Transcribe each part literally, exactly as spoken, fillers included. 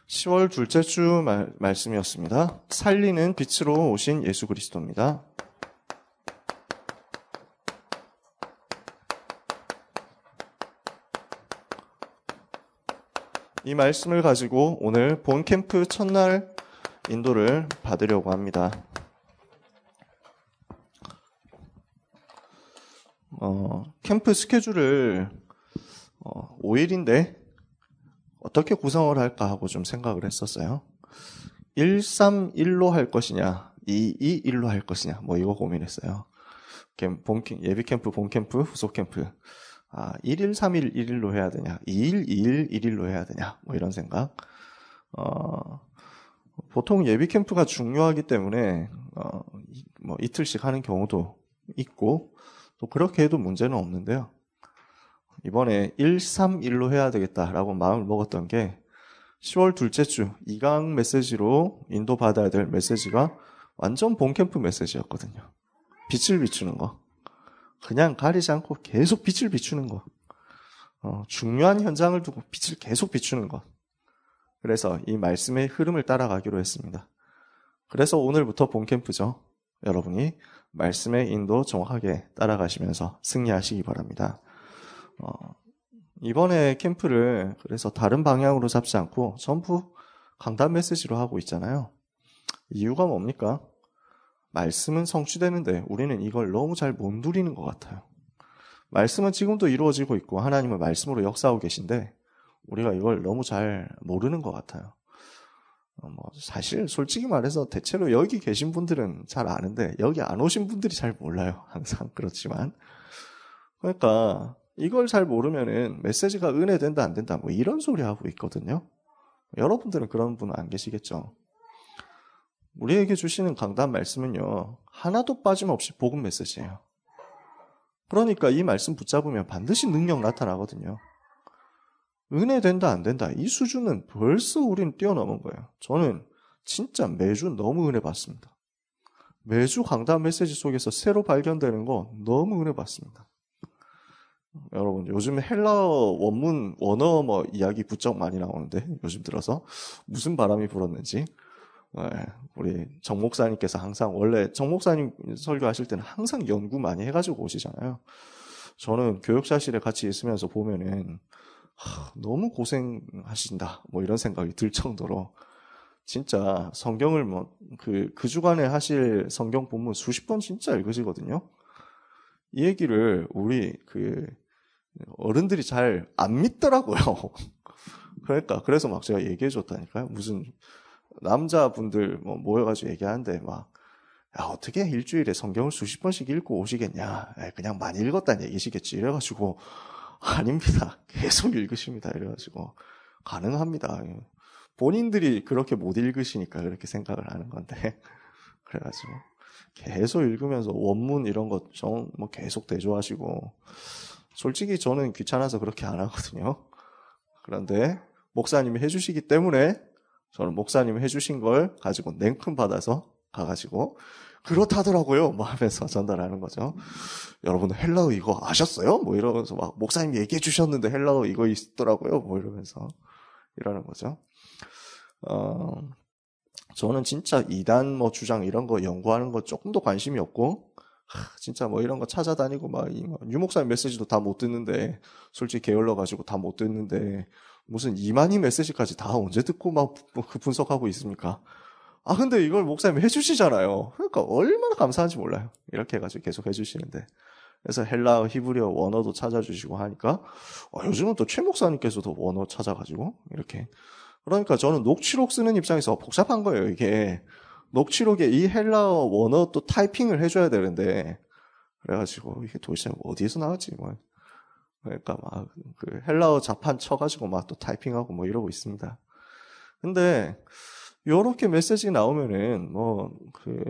시월 둘째 주 말, 말씀이었습니다. 살리는 빛으로 오신 예수 그리스도입니다. 이 말씀을 가지고 오늘 본 캠프 첫날 인도를 받으려고 합니다. 어, 캠프 스케줄을 어, 오 일인데 어떻게 구성을 할까 하고 좀 생각을 했었어요. 일, 삼, 일로 할 것이냐, 이, 이, 일로 할 것이냐, 뭐 이거 고민했어요. 본, 예비 캠프, 본 캠프, 후속 캠프. 아, 일 일, 삼 일, 일 일로 해야 되냐, 이 일, 이 일, 일 일로 해야 되냐, 뭐 이런 생각. 어, 보통 예비 캠프가 중요하기 때문에, 어, 뭐 이틀씩 하는 경우도 있고, 또 그렇게 해도 문제는 없는데요. 이번에 일, 삼, 일로 해야 되겠다라고 마음을 먹었던 게 시월 둘째 주 이 강 메시지로 인도받아야 될 메시지가 완전 본캠프 메시지였거든요. 빛을 비추는 거. 그냥 가리지 않고 계속 빛을 비추는 거. 어, 중요한 현장을 두고 빛을 계속 비추는 것. 그래서 이 말씀의 흐름을 따라가기로 했습니다. 그래서 오늘부터 본캠프죠. 여러분이 말씀의 인도 정확하게 따라가시면서 승리하시기 바랍니다. 어, 이번에 캠프를 그래서 다른 방향으로 잡지 않고 전부 강단 메시지로 하고 있잖아요. 이유가 뭡니까? 말씀은 성취되는데 우리는 이걸 너무 잘 못 누리는 것 같아요. 말씀은 지금도 이루어지고 있고 하나님은 말씀으로 역사하고 계신데 우리가 이걸 너무 잘 모르는 것 같아요. 어, 뭐 사실 솔직히 말해서 대체로 여기 계신 분들은 잘 아는데 여기 안 오신 분들이 잘 몰라요. 항상 그렇지만. 그러니까 이걸 잘 모르면은 메시지가 은혜된다 안 된다 뭐 이런 소리 하고 있거든요. 여러분들은 그런 분은 안 계시겠죠. 우리에게 주시는 강단 말씀은요, 하나도 빠짐없이 복음 메시지예요. 그러니까 이 말씀 붙잡으면 반드시 능력 나타나거든요. 은혜된다 안 된다 이 수준은 벌써 우리는 뛰어넘은 거예요. 저는 진짜 매주 너무 은혜 받습니다. 매주 강단 메시지 속에서 새로 발견되는 거 너무 은혜 받습니다. 여러분 요즘 헬라어 원문 원어 뭐 이야기 부쩍 많이 나오는데 요즘 들어서 무슨 바람이 불었는지 네, 우리 정 목사님께서 항상 원래 정 목사님 설교하실 때는 항상 연구 많이 해가지고 오시잖아요. 저는 교육자실에 같이 있으면서 보면은 하, 너무 고생하신다 뭐 이런 생각이 들 정도로 진짜 성경을 뭐 그 그 주간에 하실 성경 본문 수십 번 진짜 읽으시거든요. 이 얘기를 우리 그 어른들이 잘 안 믿더라고요. 그러니까 그래서 막 제가 얘기해 줬다니까요. 무슨 남자분들 뭐 모여가지고 얘기하는데 막 야, 어떻게 일주일에 성경을 수십 번씩 읽고 오시겠냐. 에이, 그냥 많이 읽었다는 얘기시겠지. 이래가지고 아닙니다. 계속 읽으십니다. 이래가지고 가능합니다. 본인들이 그렇게 못 읽으시니까 그렇게 생각을 하는 건데 그래가지고 계속 읽으면서 원문 이런 것 뭐 계속 대조하시고 솔직히 저는 귀찮아서 그렇게 안 하거든요. 그런데 목사님이 해주시기 때문에 저는 목사님이 해주신 걸 가지고 냉큼 받아서 가가지고 그렇다더라고요 뭐 하면서 전달하는 거죠. 여러분 헬라어 이거 아셨어요? 뭐 이러면서 막 목사님 얘기해 주셨는데 헬라어 이거 있더라고요 뭐 이러면서 이러는 거죠. 어, 저는 진짜 이단 뭐 주장 이런 거 연구하는 거 조금도 관심이 없고 하, 진짜 뭐 이런 거 찾아다니고 막 이 유 목사님 메시지도 다 못 듣는데 솔직히 게을러 가지고 다 못 듣는데 무슨 이만희 메시지까지 다 언제 듣고 막 그 분석하고 있습니까? 아 근데 이걸 목사님이 해주시잖아요. 그러니까 얼마나 감사한지 몰라요. 이렇게 해가지고 계속 해주시는데 그래서 헬라어, 히브리어 원어도 찾아주시고 하니까 어, 요즘은 또 최 목사님께서도 원어 찾아가지고 이렇게 그러니까 저는 녹취록 쓰는 입장에서 복잡한 거예요. 이게 녹취록에 이 헬라어 원어 또 타이핑을 해줘야 되는데 그래가지고 이게 도대체 어디에서 나왔지 뭐. 그러니까 막 그 헬라어 자판 쳐가지고 막 또 타이핑하고 뭐 이러고 있습니다. 근데 요렇게 메시지 나오면은 뭐 그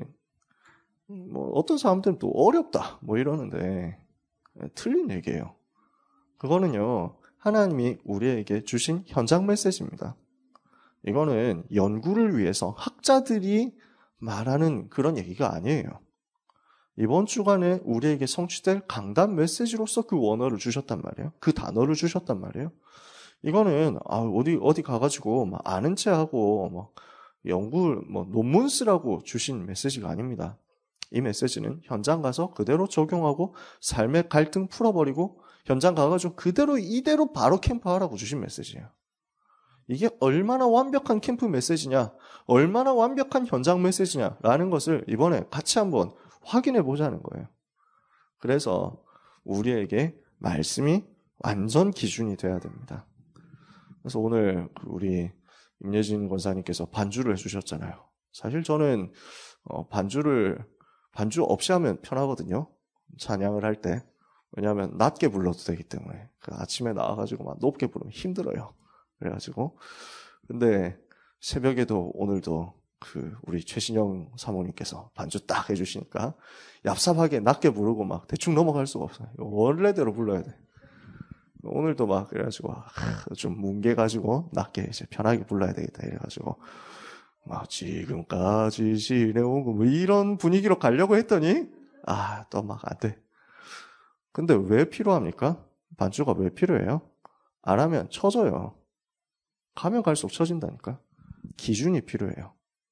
뭐 어떤 사람들은 또 어렵다 뭐 이러는데 틀린 얘기예요. 그거는요 하나님이 우리에게 주신 현장 메시지입니다. 이거는 연구를 위해서 학자들이 말하는 그런 얘기가 아니에요. 이번 주간에 우리에게 성취될 강단 메시지로서 그 원어를 주셨단 말이에요. 그 단어를 주셨단 말이에요. 이거는 아, 어디 어디 가가지고 막 아는 체하고 뭐 연구 뭐 논문 쓰라고 주신 메시지가 아닙니다. 이 메시지는 현장 가서 그대로 적용하고 삶의 갈등 풀어버리고 현장 가가지고 그대로 이대로 바로 캠프하라고 주신 메시지예요. 이게 얼마나 완벽한 캠프 메시지냐, 얼마나 완벽한 현장 메시지냐라는 것을 이번에 같이 한번 확인해 보자는 거예요. 그래서 우리에게 말씀이 완전 기준이 돼야 됩니다. 그래서 오늘 우리 임예진 권사님께서 반주를 해주셨잖아요. 사실 저는 반주를 반주 없이 하면 편하거든요. 찬양을 할 때. 왜냐하면 낮게 불러도 되기 때문에. 그 아침에 나와가지고 막 높게 부르면 힘들어요. 그래가지고. 근데 새벽에도 오늘도 그 우리 최신영 사모님께서 반주 딱 해주시니까 얍삽하게 낮게 부르고 막 대충 넘어갈 수가 없어요. 원래대로 불러야 돼. 오늘도 막 그래가지고 좀 뭉개가지고 낮게 이제 편하게 불러야 되겠다 이래가지고 막 지금까지 지내온 거 뭐 이런 분위기로 가려고 했더니 아 또 막 안 돼. 근데 왜 필요합니까? 반주가 왜 필요해요? 안 하면 쳐져요. 가면 갈수록 쳐진다니까. 기준이 필요해요.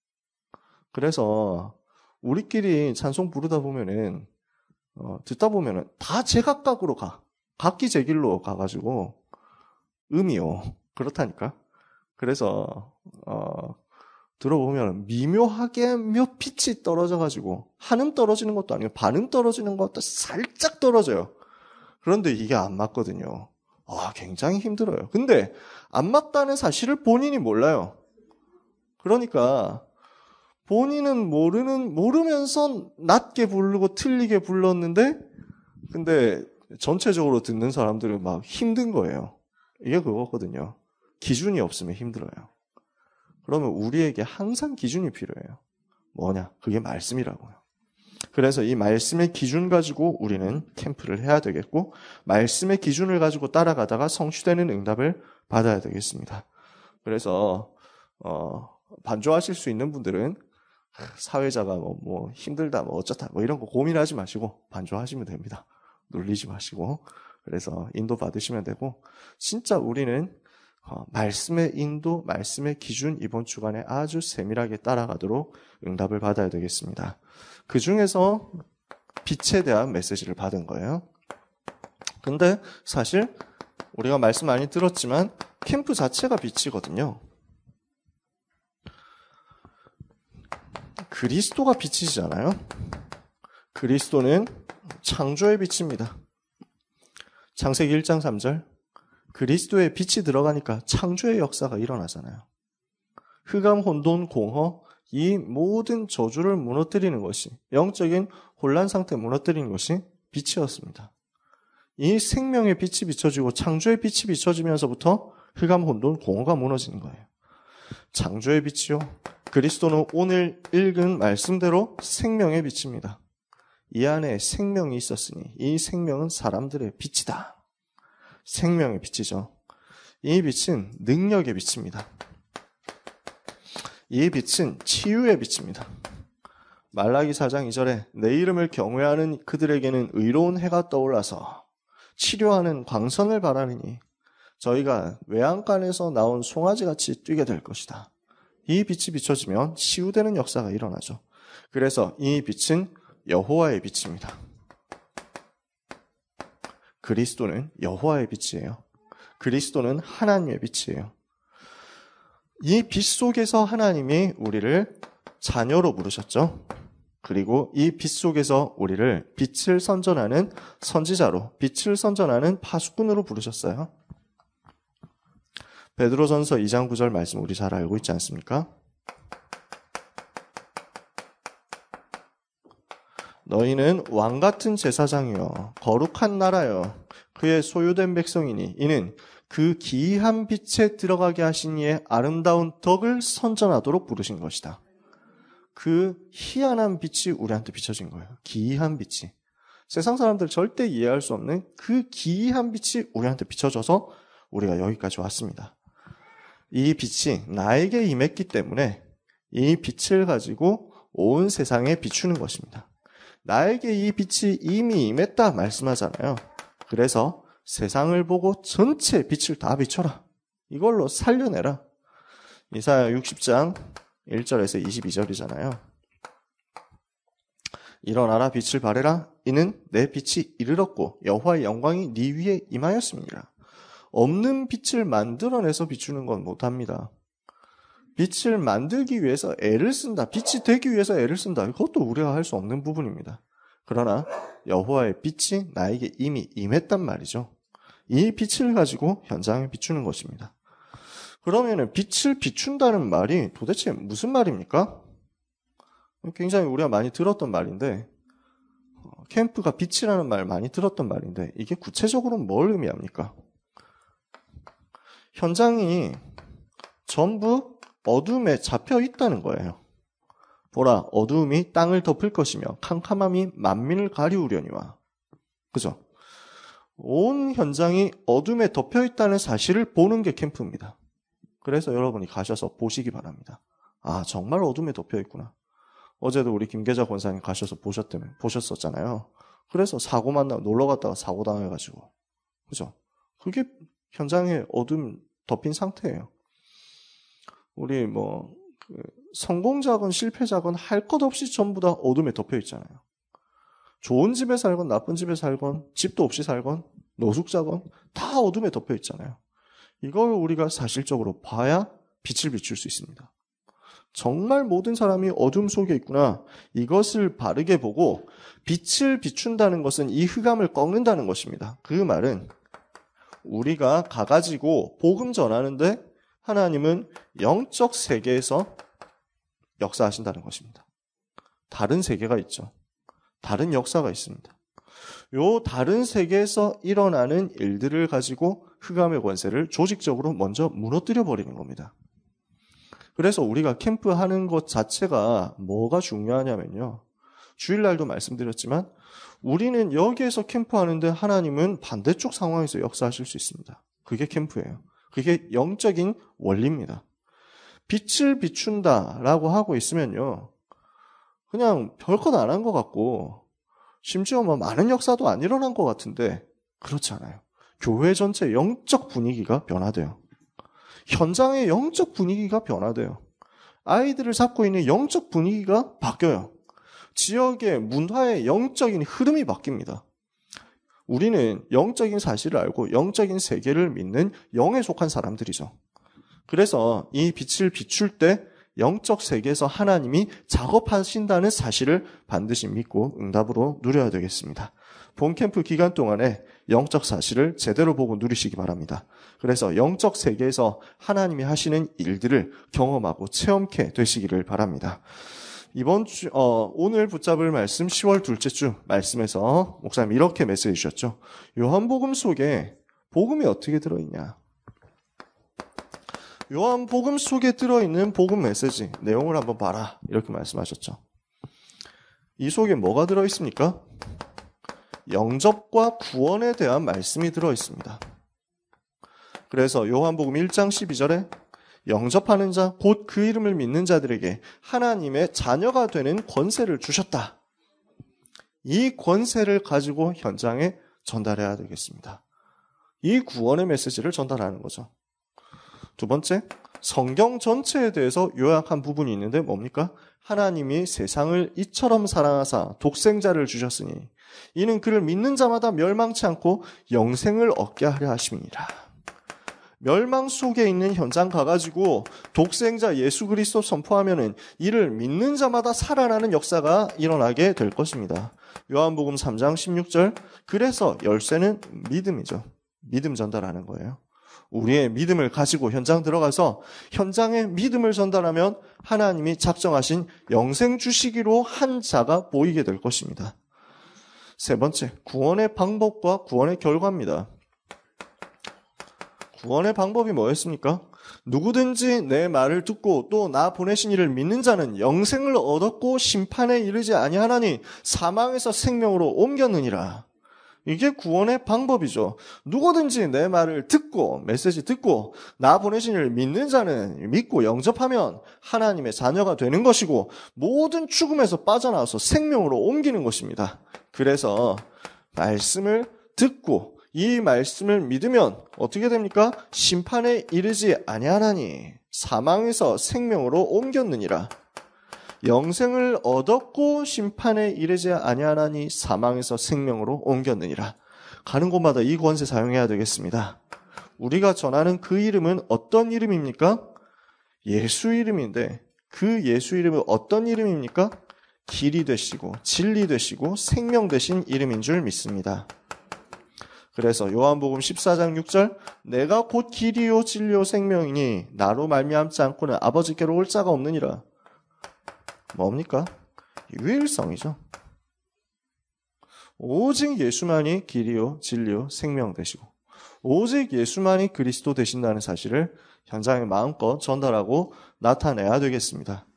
그래서 우리끼리 찬송 부르다 보면은 어, 듣다 보면은 다 제각각으로 가. 각기 제 길로 가가지고 음이요. 그렇다니까. 그래서 어, 들어보면 미묘하게 몇 pit이 떨어져가지고 한음 떨어지는 것도 아니고 반음 떨어지는 것도 살짝 떨어져요. 그런데 이게 안 맞거든요. 아, 굉장히 힘들어요. 근데 안 맞다는 사실을 본인이 몰라요. 그러니까 본인은 모르는 모르면서 낮게 부르고 틀리게 불렀는데 근데 전체적으로 듣는 사람들은 막 힘든 거예요. 이게 그거거든요. 기준이 없으면 힘들어요. 그러면 우리에게 항상 기준이 필요해요. 뭐냐? 그게 말씀이라고요. 그래서 이 말씀의 기준 가지고 우리는 캠프를 해야 되겠고 말씀의 기준을 가지고 따라가다가 성취되는 응답을 받아야 되겠습니다. 그래서 어, 반주하실 수 있는 분들은 사회자가 뭐, 뭐 힘들다 뭐 어쩌다 뭐 이런 거 고민하지 마시고 반주하시면 됩니다. 놀리지 마시고 그래서 인도 받으시면 되고 진짜 우리는 어, 말씀의 인도, 말씀의 기준 이번 주간에 아주 세밀하게 따라가도록 응답을 받아야 되겠습니다. 그 중에서 빛에 대한 메시지를 받은 거예요. 근데 사실 우리가 말씀 많이 들었지만 캠프 자체가 빛이거든요. 그리스도가 빛이잖아요. 그리스도는 창조의 빛입니다. 창세기 일 장 삼 절 그리스도의 빛이 들어가니까 창조의 역사가 일어나잖아요. 흑암, 혼돈, 공허 이 모든 저주를 무너뜨리는 것이 영적인 혼란 상태 무너뜨리는 것이 빛이었습니다. 이 생명의 빛이 비춰지고 창조의 빛이 비춰지면서부터 흑암, 혼돈, 공허가 무너지는 거예요. 창조의 빛이요. 그리스도는 오늘 읽은 말씀대로 생명의 빛입니다. 이 안에 생명이 있었으니 이 생명은 사람들의 빛이다. 생명의 빛이죠. 이 빛은 능력의 빛입니다. 이 빛은 치유의 빛입니다. 말라기 사 장 이 절에 내 이름을 경외하는 그들에게는 의로운 해가 떠올라서 치료하는 광선을 발하느니 저희가 외양간에서 나온 송아지같이 뛰게 될 것이다. 이 빛이 비춰지면 치유되는 역사가 일어나죠. 그래서 이 빛은 여호와의 빛입니다. 그리스도는 여호와의 빛이에요. 그리스도는 하나님의 빛이에요. 이 빛 속에서 하나님이 우리를 자녀로 부르셨죠. 그리고 이 빛 속에서 우리를 빛을 선전하는 선지자로, 빛을 선전하는 파수꾼으로 부르셨어요. 베드로전서 이 장 구 절 말씀 우리 잘 알고 있지 않습니까? 너희는 왕같은 제사장이요 거룩한 나라요 그의 소유된 백성이니 이는 그 기이한 빛에 들어가게 하신 이의 아름다운 덕을 선전하도록 부르신 것이다. 그 희한한 빛이 우리한테 비춰진 거예요. 기이한 빛이. 세상 사람들 절대 이해할 수 없는 그 기이한 빛이 우리한테 비춰져서 우리가 여기까지 왔습니다. 이 빛이 나에게 임했기 때문에 이 빛을 가지고 온 세상에 비추는 것입니다. 나에게 이 빛이 이미 임했다 말씀하잖아요. 그래서 세상을 보고 전체 빛을 다 비춰라. 이걸로 살려내라. 이사야 육십 장 일 절에서 이십이 절이잖아요. 일어나라 빛을 발해라. 이는 내 빛이 이르렀고 여호와의 영광이 네 위에 임하였습니다. 없는 빛을 만들어내서 비추는 건 못합니다. 빛을 만들기 위해서 애를 쓴다. 빛이 되기 위해서 애를 쓴다. 그것도 우리가 할 수 없는 부분입니다. 그러나 여호와의 빛이 나에게 이미 임했단 말이죠. 이 빛을 가지고 현장에 비추는 것입니다. 그러면 빛을 비춘다는 말이 도대체 무슨 말입니까? 굉장히 우리가 많이 들었던 말인데, 캠프가 빛이라는 말 많이 들었던 말인데, 이게 구체적으로 뭘 의미합니까? 현장이 전부 어둠에 잡혀 있다는 거예요. 보라, 어두움이 땅을 덮을 것이며 캄캄함이 만민을 가리우려니와. 그죠? 온 현장이 어둠에 덮여 있다는 사실을 보는 게 캠프입니다. 그래서 여러분이 가셔서 보시기 바랍니다. 아, 정말 어둠에 덮여 있구나. 어제도 우리 김계자 권사님 가셔서 보셨다며, 보셨었잖아요. 그래서 사고 만나 놀러 갔다가 사고 당해가지고. 그죠? 그게 현장에 어둠 덮인 상태예요. 우리 뭐, 그 성공자건 실패자건 할 것 없이 전부 다 어둠에 덮여 있잖아요. 좋은 집에 살건 나쁜 집에 살건 집도 없이 살건 노숙자건 다 어둠에 덮여 있잖아요. 이걸 우리가 사실적으로 봐야 빛을 비출 수 있습니다. 정말 모든 사람이 어둠 속에 있구나. 이것을 바르게 보고 빛을 비춘다는 것은 이 흑암을 꺾는다는 것입니다. 그 말은 우리가 가가지고 복음 전하는데 하나님은 영적 세계에서 역사하신다는 것입니다. 다른 세계가 있죠. 다른 역사가 있습니다. 요 다른 세계에서 일어나는 일들을 가지고 흑암의 권세를 조직적으로 먼저 무너뜨려 버리는 겁니다. 그래서 우리가 캠프하는 것 자체가 뭐가 중요하냐면요. 주일날도 말씀드렸지만 우리는 여기에서 캠프하는데 하나님은 반대쪽 상황에서 역사하실 수 있습니다. 그게 캠프예요. 그게 영적인 원리입니다. 빛을 비춘다라고 하고 있으면요. 그냥 별것 안 한 것 같고 심지어 뭐 많은 역사도 안 일어난 것 같은데 그렇지 않아요. 교회 전체 영적 분위기가 변화돼요. 현장의 영적 분위기가 변화돼요. 아이들을 잡고 있는 영적 분위기가 바뀌어요. 지역의 문화의 영적인 흐름이 바뀝니다. 우리는 영적인 사실을 알고 영적인 세계를 믿는 영에 속한 사람들이죠. 그래서 이 빛을 비출 때 영적 세계에서 하나님이 작업하신다는 사실을 반드시 믿고 응답으로 누려야 되겠습니다. 본캠프 기간 동안에 영적 사실을 제대로 보고 누리시기 바랍니다. 그래서 영적 세계에서 하나님이 하시는 일들을 경험하고 체험케 되시기를 바랍니다. 이번 주, 어, 오늘 붙잡을 말씀 시월 둘째 주 말씀에서 목사님 이렇게 메시지 주셨죠. 요한복음 속에 복음이 어떻게 들어있냐. 요한복음 속에 들어있는 복음 메시지 내용을 한번 봐라 이렇게 말씀하셨죠. 이 속에 뭐가 들어있습니까? 영접과 구원에 대한 말씀이 들어있습니다. 그래서 요한복음 일 장 십이 절에 영접하는 자, 곧 그 이름을 믿는 자들에게 하나님의 자녀가 되는 권세를 주셨다. 이 권세를 가지고 현장에 전달해야 되겠습니다. 이 구원의 메시지를 전달하는 거죠. 두 번째, 성경 전체에 대해서 요약한 부분이 있는데 뭡니까? 하나님이 세상을 이처럼 사랑하사 독생자를 주셨으니 이는 그를 믿는 자마다 멸망치 않고 영생을 얻게 하려 하심이니라. 멸망 속에 있는 현장 가가지고 독생자 예수 그리스도 선포하면은 이를 믿는 자마다 살아나는 역사가 일어나게 될 것입니다. 요한복음 삼 장 십육 절. 그래서 열쇠는 믿음이죠. 믿음 전달하는 거예요. 우리의 믿음을 가지고 현장 들어가서 현장에 믿음을 전달하면 하나님이 작정하신 영생 주시기로 한 자가 보이게 될 것입니다. 세 번째, 구원의 방법과 구원의 결과입니다. 구원의 방법이 뭐였습니까? 누구든지 내 말을 듣고 또 나 보내신 이를 믿는 자는 영생을 얻었고 심판에 이르지 아니하나니 사망에서 생명으로 옮겼느니라. 이게 구원의 방법이죠. 누구든지 내 말을 듣고 메시지 듣고 나 보내신 이를 믿는 자는 믿고 영접하면 하나님의 자녀가 되는 것이고 모든 죽음에서 빠져나와서 생명으로 옮기는 것입니다. 그래서 말씀을 듣고 이 말씀을 믿으면 어떻게 됩니까? 심판에 이르지 아니하나니 사망에서 생명으로 옮겼느니라. 영생을 얻었고 심판에 이르지 아니하나니 사망에서 생명으로 옮겼느니라. 가는 곳마다 이 권세 사용해야 되겠습니다. 우리가 전하는 그 이름은 어떤 이름입니까? 예수 이름인데 그 예수 이름은 어떤 이름입니까? 길이 되시고 진리 되시고 생명 되신 이름인 줄 믿습니다. 그래서 요한복음 십사 장 육 절 내가 곧 길이요 진리요 생명이니 나로 말미암지 않고는 아버지께로 올 자가 없느니라. 뭡니까? 유일성이죠. 오직 예수만이 길이요 진리요 생명 되시고 오직 예수만이 그리스도 되신다는 사실을 현장에 마음껏 전달하고 나타내야 되겠습니다.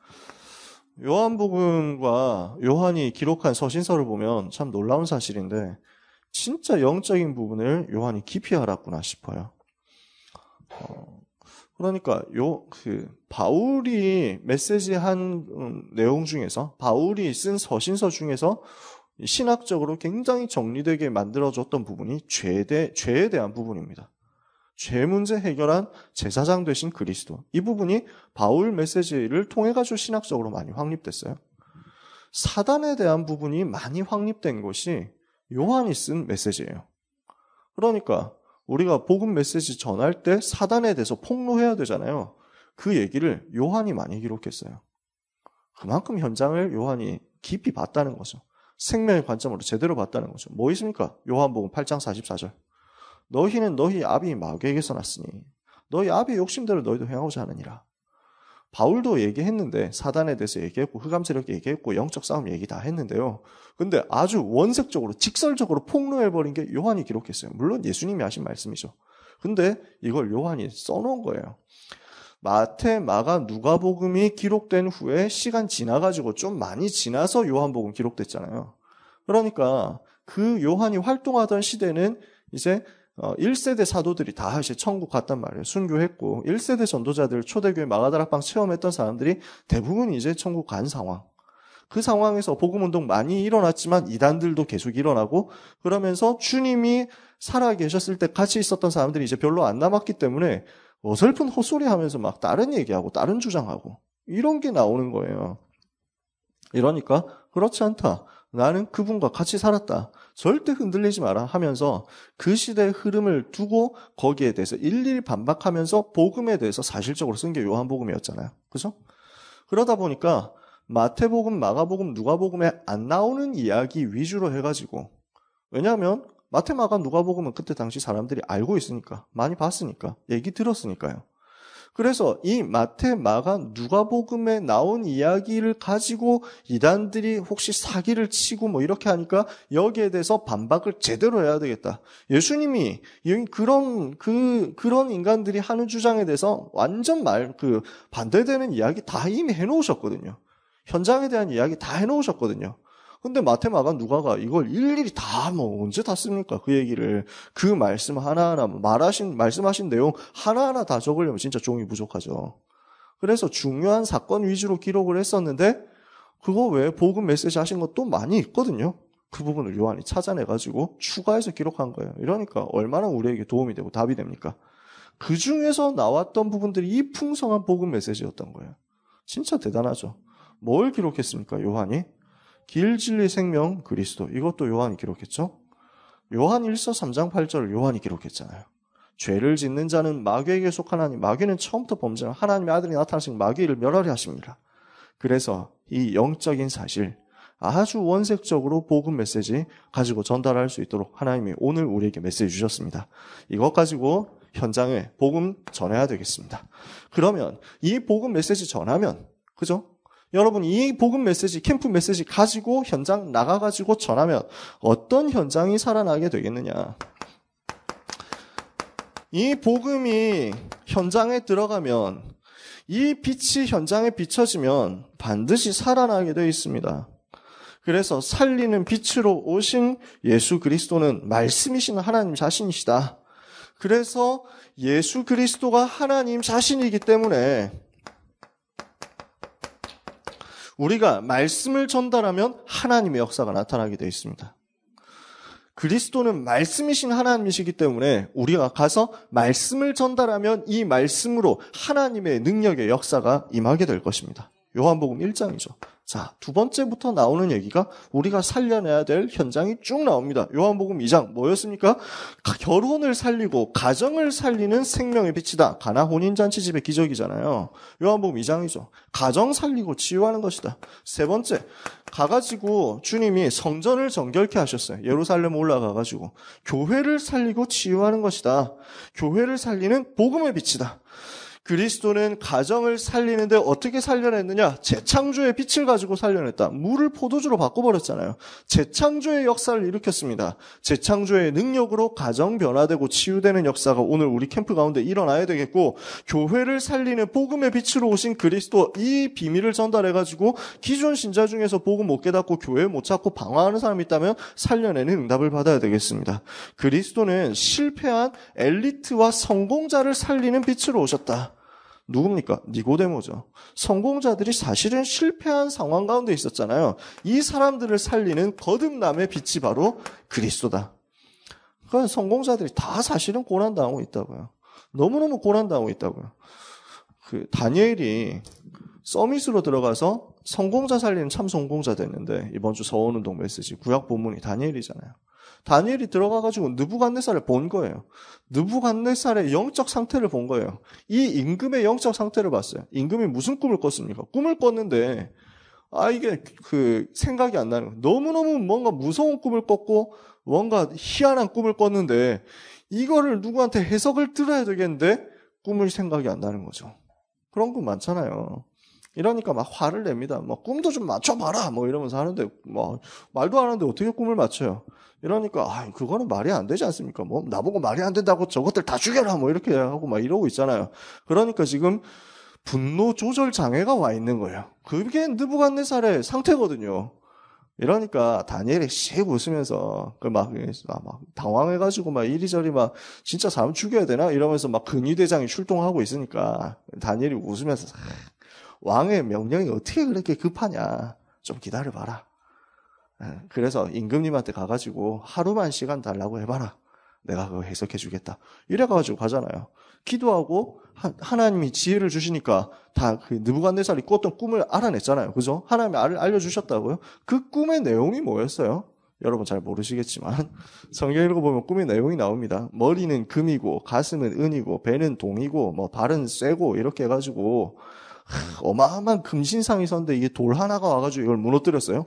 요한복음과 요한이 기록한 서신서를 보면 참 놀라운 사실인데 진짜 영적인 부분을 요한이 깊이 알았구나 싶어요. 어, 그러니까 요 그 바울이 메시지한 음, 내용 중에서 바울이 쓴 서신서 중에서 신학적으로 굉장히 정리되게 만들어줬던 부분이 죄에, 대, 죄에 대한 부분입니다. 죄 문제 해결한 제사장 되신 그리스도. 이 부분이 바울 메시지를 통해 가지고 신학적으로 많이 확립됐어요. 사단에 대한 부분이 많이 확립된 것이 요한이 쓴 메시지예요. 그러니까 우리가 복음 메시지 전할 때 사단에 대해서 폭로해야 되잖아요. 그 얘기를 요한이 많이 기록했어요. 그만큼 현장을 요한이 깊이 봤다는 거죠. 생명의 관점으로 제대로 봤다는 거죠. 뭐 있습니까? 요한복음 팔 장 사십사 절. 너희는 너희 아비 마귀에게서 났으니 너희 아비의 욕심대로 너희도 행하고자 하느니라. 바울도 얘기했는데 사단에 대해서 얘기했고 흑암세력 얘기했고 영적 싸움 얘기 다 했는데요. 근데 아주 원색적으로 직설적으로 폭로해버린 게 요한이 기록했어요. 물론 예수님이 하신 말씀이죠. 근데 이걸 요한이 써놓은 거예요. 마태, 마가, 누가복음이 기록된 후에 시간 지나가지고 좀 많이 지나서 요한복음 기록됐잖아요. 그러니까 그 요한이 활동하던 시대는 이제 일 세대 사도들이 다 이제 천국 갔단 말이에요. 순교했고 일 세대 전도자들 초대교회 마가다락방 체험했던 사람들이 대부분 이제 천국 간 상황. 그 상황에서 복음운동 많이 일어났지만 이단들도 계속 일어나고 그러면서 주님이 살아계셨을 때 같이 있었던 사람들이 이제 별로 안 남았기 때문에 어설픈 헛소리하면서 막 다른 얘기하고 다른 주장하고 이런 게 나오는 거예요. 이러니까 그렇지 않다. 나는 그분과 같이 살았다. 절대 흔들리지 마라 하면서 그 시대의 흐름을 두고 거기에 대해서 일일이 반박하면서 복음에 대해서 사실적으로 쓴 게 요한복음이었잖아요. 그죠? 그러다 보니까 마태복음, 마가복음, 누가복음에 안 나오는 이야기 위주로 해가지고 왜냐하면 마태, 마가, 누가복음은 그때 당시 사람들이 알고 있으니까 많이 봤으니까 얘기 들었으니까요. 그래서 이 마태, 마가, 누가복음에 나온 이야기를 가지고 이단들이 혹시 사기를 치고 뭐 이렇게 하니까 여기에 대해서 반박을 제대로 해야 되겠다. 예수님이 그런 그 그런 인간들이 하는 주장에 대해서 완전 말 그 반대되는 이야기 다 이미 해놓으셨거든요. 현장에 대한 이야기 다 해놓으셨거든요. 근데 마태, 마가, 누가가 이걸 일일이 다 뭐 언제 다 씁니까? 그 얘기를 그 말씀 하나하나 말하신 말씀하신 내용 하나하나 다 적으려면 진짜 종이 부족하죠. 그래서 중요한 사건 위주로 기록을 했었는데 그거 외에 복음 메시지 하신 것도 많이 있거든요. 그 부분을 요한이 찾아내가지고 추가해서 기록한 거예요. 이러니까 얼마나 우리에게 도움이 되고 답이 됩니까? 그 중에서 나왔던 부분들이 이 풍성한 복음 메시지였던 거예요. 진짜 대단하죠. 뭘 기록했습니까? 요한이? 길, 진리, 생명, 그리스도. 이것도 요한이 기록했죠. 요한 일서 삼 장 팔 절을 요한이 기록했잖아요. 죄를 짓는 자는 마귀에게 속하나니 마귀는 처음부터 범죄한 하나님의 아들이 나타나신 마귀를 멸하려 하십니다. 그래서 이 영적인 사실 아주 원색적으로 복음 메시지 가지고 전달할 수 있도록 하나님이 오늘 우리에게 메시지 주셨습니다. 이것 가지고 현장에 복음 전해야 되겠습니다. 그러면 이 복음 메시지 전하면 그죠? 여러분 이 복음 메시지, 캠프 메시지 가지고 현장 나가가지고 전하면 어떤 현장이 살아나게 되겠느냐. 이 복음이 현장에 들어가면 이 빛이 현장에 비춰지면 반드시 살아나게 되어 있습니다. 그래서 살리는 빛으로 오신 예수 그리스도는 말씀이신 하나님 자신이시다. 그래서 예수 그리스도가 하나님 자신이기 때문에 우리가 말씀을 전달하면 하나님의 역사가 나타나게 되어 있습니다. 그리스도는 말씀이신 하나님이시기 때문에 우리가 가서 말씀을 전달하면 이 말씀으로 하나님의 능력의 역사가 임하게 될 것입니다. 요한복음 일 장이죠. 자, 두 번째부터 나오는 얘기가 우리가 살려내야 될 현장이 쭉 나옵니다. 요한복음 이 장 뭐였습니까? 결혼을 살리고 가정을 살리는 생명의 빛이다. 가나 혼인잔치 집의 기적이잖아요. 요한복음 이 장이죠. 가정 살리고 치유하는 것이다. 세 번째, 가가지고 주님이 성전을 정결케 하셨어요. 예루살렘 올라가가지고 교회를 살리고 치유하는 것이다. 교회를 살리는 복음의 빛이다. 그리스도는 가정을 살리는데 어떻게 살려냈느냐? 재창조의 빛을 가지고 살려냈다. 물을 포도주로 바꿔버렸잖아요. 재창조의 역사를 일으켰습니다. 재창조의 능력으로 가정 변화되고 치유되는 역사가 오늘 우리 캠프 가운데 일어나야 되겠고, 교회를 살리는 복음의 빛으로 오신 그리스도, 이 비밀을 전달해가지고 기존 신자 중에서 복음 못 깨닫고 교회 못 찾고 방황하는 사람이 있다면 살려내는 응답을 받아야 되겠습니다. 그리스도는 실패한 엘리트와 성공자를 살리는 빛으로 오셨다. 누굽니까? 니고데모죠. 성공자들이 사실은 실패한 상황 가운데 있었잖아요. 이 사람들을 살리는 거듭남의 빛이 바로 그리스도다. 그러니까 성공자들이 다 사실은 고난당하고 있다고요. 너무너무 고난당하고 있다고요. 그 다니엘이 서밋으로 들어가서 성공자 살리는 참 성공자 됐는데, 이번 주 서원운동 메시지 구약 본문이 다니엘이잖아요. 다니엘이 들어가가지고 느부갓네살을 본 거예요. 느부갓네살의 영적 상태를 본 거예요. 이 임금의 영적 상태를 봤어요. 임금이 무슨 꿈을 꿨습니까? 꿈을 꿨는데 아 이게 그 생각이 안 나는 거예요. 너무너무 뭔가 무서운 꿈을 꿨고 뭔가 희한한 꿈을 꿨는데 이거를 누구한테 해석을 들어야 되겠는데 꿈을 생각이 안 나는 거죠. 그런 꿈 많잖아요. 이러니까 막 화를 냅니다. 뭐 꿈도 좀 맞춰봐라 뭐 이러면서 하는데 뭐 말도 안 하는데 어떻게 꿈을 맞춰요? 이러니까 아 그거는 말이 안 되지 않습니까? 뭐 나보고 말이 안 된다고 저것들 다 죽여라 뭐 이렇게 하고 막 이러고 있잖아요. 그러니까 지금 분노 조절 장애가 와 있는 거예요. 그게 느부갓네살의 상태거든요. 이러니까 다니엘이 씩 웃으면서 그 막 막 당황해가지고 막 이리저리 막 진짜 사람 죽여야 되나 이러면서 막 근위대장이 출동하고 있으니까 다니엘이 웃으면서 왕의 명령이 어떻게 그렇게 급하냐? 좀 기다려봐라. 그래서 임금님한테 가가지고 하루만 시간 달라고 해봐라. 내가 그거 해석해주겠다. 이래가지고 가잖아요. 기도하고 하, 하나님이 지혜를 주시니까 다 그 느부갓네살이 꿨던 꿈을 알아냈잖아요. 그죠? 하나님이 알, 알려주셨다고요? 그 꿈의 내용이 뭐였어요? 여러분 잘 모르시겠지만 성경 읽어보면 꿈의 내용이 나옵니다. 머리는 금이고 가슴은 은이고 배는 동이고 뭐 발은 쇠고 이렇게 해가지고 어마어마한 금신상이 섰는데 이게 돌 하나가 와가지고 이걸 무너뜨렸어요.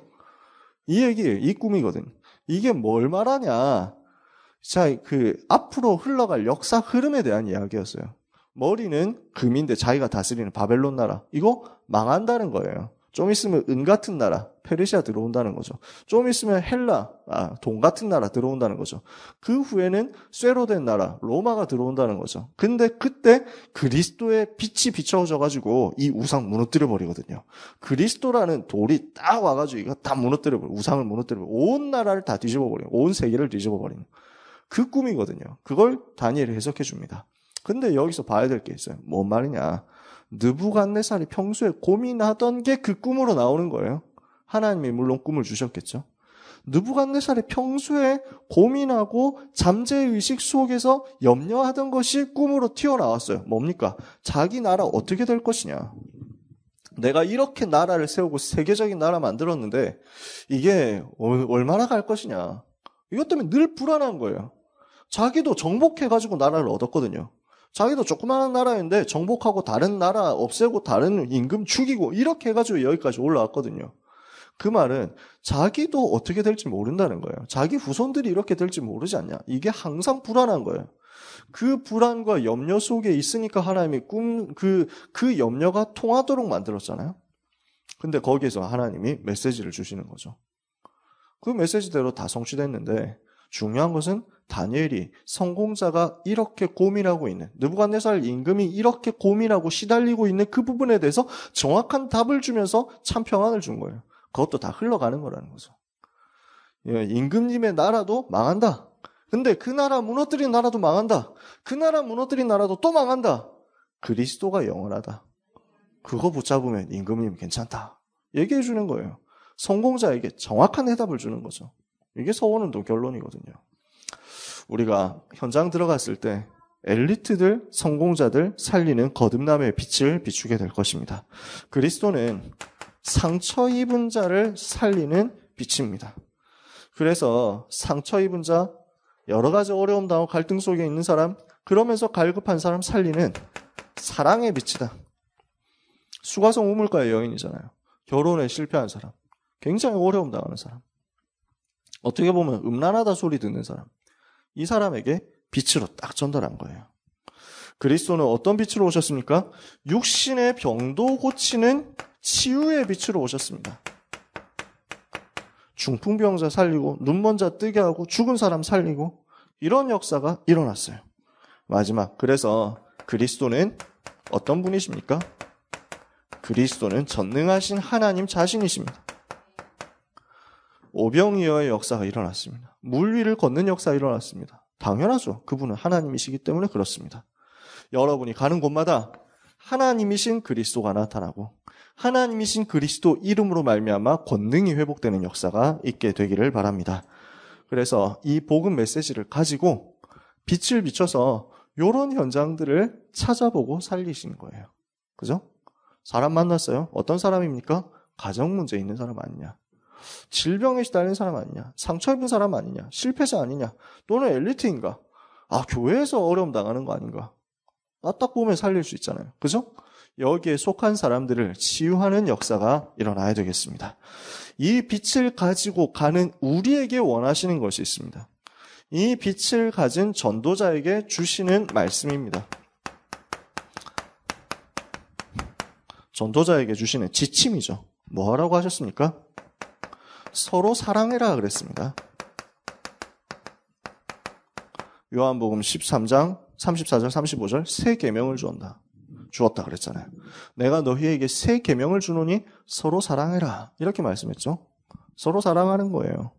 이 얘기, 이 꿈이거든. 이게 뭘 말하냐? 자, 그 앞으로 흘러갈 역사 흐름에 대한 이야기였어요. 머리는 금인데 자기가 다스리는 바벨론 나라. 이거 망한다는 거예요. 좀 있으면 은 같은 나라, 페르시아 들어온다는 거죠. 좀 있으면 헬라, 아, 돈 같은 나라 들어온다는 거죠. 그 후에는 쇠로 된 나라, 로마가 들어온다는 거죠. 근데 그때 그리스도의 빛이 비춰져가지고 이 우상 무너뜨려 버리거든요. 그리스도라는 돌이 딱 와가지고 이거 다 무너뜨려 버려, 우상을 무너뜨려 버려, 온 나라를 다 뒤집어 버려, 온 세계를 뒤집어 버리는 그 꿈이거든요. 그걸 다니엘이 해석해 줍니다. 근데 여기서 봐야 될 게 있어요. 뭔 말이냐? 느부갓네살이 평소에 고민하던 게 그 꿈으로 나오는 거예요. 하나님이 물론 꿈을 주셨겠죠. 느부갓네살이 평소에 고민하고 잠재의식 속에서 염려하던 것이 꿈으로 튀어나왔어요. 뭡니까? 자기 나라 어떻게 될 것이냐. 내가 이렇게 나라를 세우고 세계적인 나라 만들었는데 이게 얼마나 갈 것이냐. 이것 때문에 늘 불안한 거예요. 자기도 정복해가지고 나라를 얻었거든요. 자기도 조그마한 나라인데 정복하고 다른 나라 없애고 다른 임금 죽이고 이렇게 해가지고 여기까지 올라왔거든요. 그 말은 자기도 어떻게 될지 모른다는 거예요. 자기 후손들이 이렇게 될지 모르지 않냐. 이게 항상 불안한 거예요. 그 불안과 염려 속에 있으니까 하나님이 꿈, 그, 그 염려가 통하도록 만들었잖아요. 근데 거기에서 하나님이 메시지를 주시는 거죠. 그 메시지대로 다 성취됐는데 중요한 것은 다니엘이 성공자가 이렇게 고민하고 있는, 느부갓네살 임금이 이렇게 고민하고 시달리고 있는 그 부분에 대해서 정확한 답을 주면서 참 평안을 준 거예요. 그것도 다 흘러가는 거라는 거죠. 임금님의 나라도 망한다. 근데 그 나라 무너뜨린 나라도 망한다. 그 나라 무너뜨린 나라도 또 망한다. 그리스도가 영원하다. 그거 붙잡으면 임금님 괜찮다. 얘기해 주는 거예요. 성공자에게 정확한 해답을 주는 거죠. 이게 서원운동 결론이거든요. 우리가 현장 들어갔을 때 엘리트들, 성공자들 살리는 거듭남의 빛을 비추게 될 것입니다. 그리스도는 상처 입은 자를 살리는 빛입니다. 그래서 상처 입은 자, 여러 가지 어려움 당하고 갈등 속에 있는 사람, 그러면서 갈급한 사람 살리는 사랑의 빛이다. 수가성 우물가의 여인이잖아요. 결혼에 실패한 사람, 굉장히 어려움 당하는 사람, 어떻게 보면 음란하다 소리 듣는 사람, 이 사람에게 빛으로 딱 전달한 거예요. 그리스도는 어떤 빛으로 오셨습니까? 육신의 병도 고치는 치유의 빛으로 오셨습니다. 중풍병자 살리고 눈먼 자 뜨게 하고 죽은 사람 살리고 이런 역사가 일어났어요. 마지막, 그래서 그리스도는 어떤 분이십니까? 그리스도는 전능하신 하나님 자신이십니다. 오병이어의 역사가 일어났습니다. 물 위를 걷는 역사가 일어났습니다. 당연하죠. 그분은 하나님이시기 때문에 그렇습니다. 여러분이 가는 곳마다 하나님이신 그리스도가 나타나고 하나님이신 그리스도 이름으로 말미암아 권능이 회복되는 역사가 있게 되기를 바랍니다. 그래서 이 복음 메시지를 가지고 빛을 비춰서 이런 현장들을 찾아보고 살리시는 거예요. 그죠? 사람 만났어요. 어떤 사람입니까? 가정 문제 있는 사람 아니냐? 질병에 시달린 사람 아니냐? 상처 입은 사람 아니냐? 실패자 아니냐? 또는 엘리트인가? 아, 교회에서 어려움 당하는 거 아닌가? 아, 딱 보면 살릴 수 있잖아요. 그죠? 여기에 속한 사람들을 치유하는 역사가 일어나야 되겠습니다. 이 빛을 가지고 가는 우리에게 원하시는 것이 있습니다. 이 빛을 가진 전도자에게 주시는 말씀입니다. 전도자에게 주시는 지침이죠. 뭐 하라고 하셨습니까? 서로 사랑해라 그랬습니다. 요한복음 십삼 장 삼십사 절 삼십오 절 새 계명을 주었다. 주었다 그랬잖아요. 내가 너희에게 새 계명을 주노니 서로 사랑해라. 이렇게 말씀했죠. 서로 사랑하는 거예요.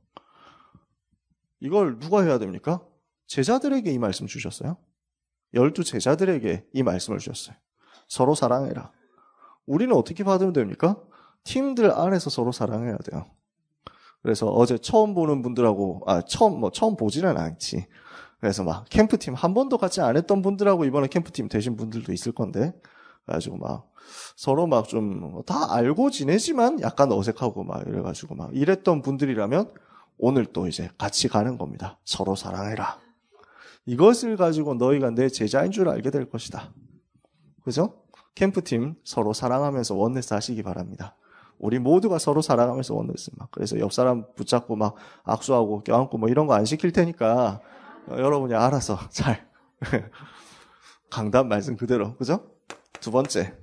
이걸 누가 해야 됩니까? 제자들에게 이 말씀 주셨어요. 열두 제자들에게 이 말씀을 주셨어요. 서로 사랑해라. 우리는 어떻게 받으면 됩니까? 팀들 안에서 서로 사랑해야 돼요. 그래서 어제 처음 보는 분들하고, 아, 처음, 뭐, 처음 보지는 않지. 그래서 막, 캠프팀 한 번도 같이 안 했던 분들하고 이번에 캠프팀 되신 분들도 있을 건데, 그래가지고 막, 서로 막 좀, 다 알고 지내지만 약간 어색하고 막 이래가지고 막, 이랬던 분들이라면 오늘 또 이제 같이 가는 겁니다. 서로 사랑해라. 이것을 가지고 너희가 내 제자인 줄 알게 될 것이다. 그죠? 캠프팀 서로 사랑하면서 원네스 하시기 바랍니다. 우리 모두가 서로 사랑하면서 원네스 막. 그래서 옆 사람 붙잡고 막 악수하고 껴안고 뭐 이런 거 안 시킬 테니까 어, 여러분이 알아서 잘 강단 말씀 그대로. 그죠? 두 번째,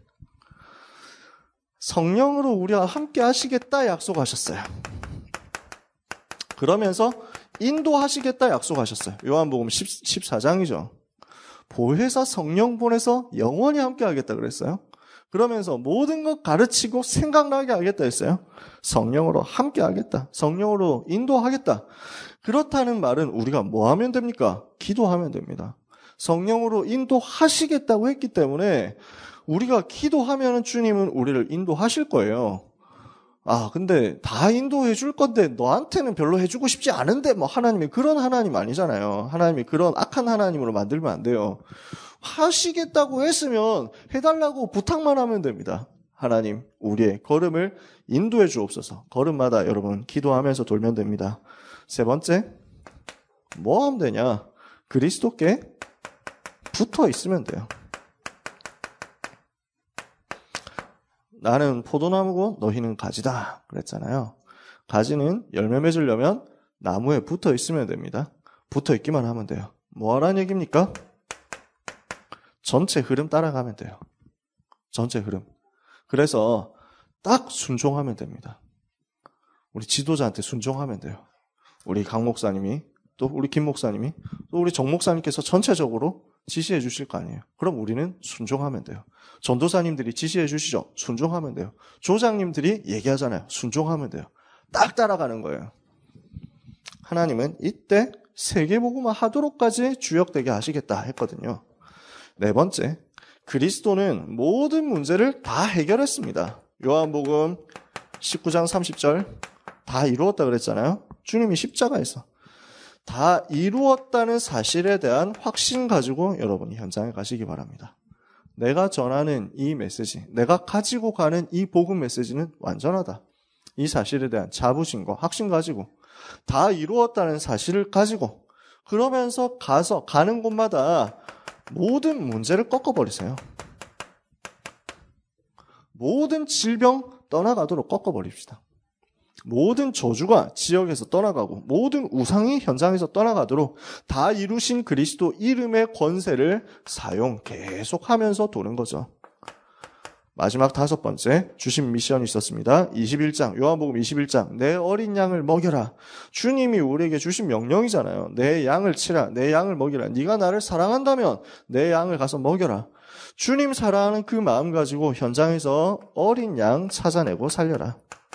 성령으로 우리와 함께 하시겠다 약속하셨어요. 그러면서 인도하시겠다 약속하셨어요. 요한복음 십사 장이죠. 보혜사 성령 보내서 영원히 함께 하겠다 그랬어요. 그러면서 모든 것 가르치고 생각나게 하겠다 했어요. 성령으로 함께 하겠다. 성령으로 인도하겠다. 그렇다는 말은 우리가 뭐 하면 됩니까? 기도하면 됩니다. 성령으로 인도하시겠다고 했기 때문에 우리가 기도하면 주님은 우리를 인도하실 거예요. 아, 근데 다 인도해 줄 건데 너한테는 별로 해주고 싶지 않은데 뭐 하나님이 그런 하나님 아니잖아요. 하나님이 그런 악한 하나님으로 만들면 안 돼요. 하시겠다고 했으면 해달라고 부탁만 하면 됩니다. 하나님, 우리의 걸음을 인도해 주옵소서. 걸음마다 여러분 기도하면서 돌면 됩니다. 세 번째, 뭐 하면 되냐? 그리스도께 붙어 있으면 돼요. 나는 포도나무고 너희는 가지다 그랬잖아요. 가지는 열매 맺으려면 나무에 붙어 있으면 됩니다. 붙어 있기만 하면 돼요. 뭐 하라는 얘기입니까? 전체 흐름 따라가면 돼요. 전체 흐름. 그래서 딱 순종하면 됩니다. 우리 지도자한테 순종하면 돼요. 우리 강 목사님이, 또 우리 김 목사님이, 또 우리 정 목사님께서 전체적으로 지시해 주실 거 아니에요. 그럼 우리는 순종하면 돼요. 전도사님들이 지시해 주시죠. 순종하면 돼요. 조장님들이 얘기하잖아요. 순종하면 돼요. 딱 따라가는 거예요. 하나님은 이때 세계복음화 하도록까지 주역되게 하시겠다 했거든요. 네 번째, 그리스도는 모든 문제를 다 해결했습니다. 요한복음 십구 장 삼십 절 다 이루었다 그랬잖아요. 주님이 십자가에서 다 이루었다는 사실에 대한 확신 가지고 여러분이 현장에 가시기 바랍니다. 내가 전하는 이 메시지, 내가 가지고 가는 이 복음 메시지는 완전하다. 이 사실에 대한 자부심과 확신 가지고 다 이루었다는 사실을 가지고 그러면서 가서 가는 곳마다 모든 문제를 꺾어버리세요. 모든 질병 떠나가도록 꺾어버립시다. 모든 저주가 지역에서 떠나가고 모든 우상이 현장에서 떠나가도록 다 이루신 그리스도 이름의 권세를 사용 계속하면서 도는 거죠. 마지막 다섯 번째 주신 미션이 있었습니다. 이십일 장 요한복음 이십일 장 내 어린 양을 먹여라. 주님이 우리에게 주신 명령이잖아요. 내 양을 치라. 내 양을 먹이라. 네가 나를 사랑한다면 내 양을 가서 먹여라. 주님 사랑하는 그 마음 가지고 현장에서 어린 양 찾아내고 살려라.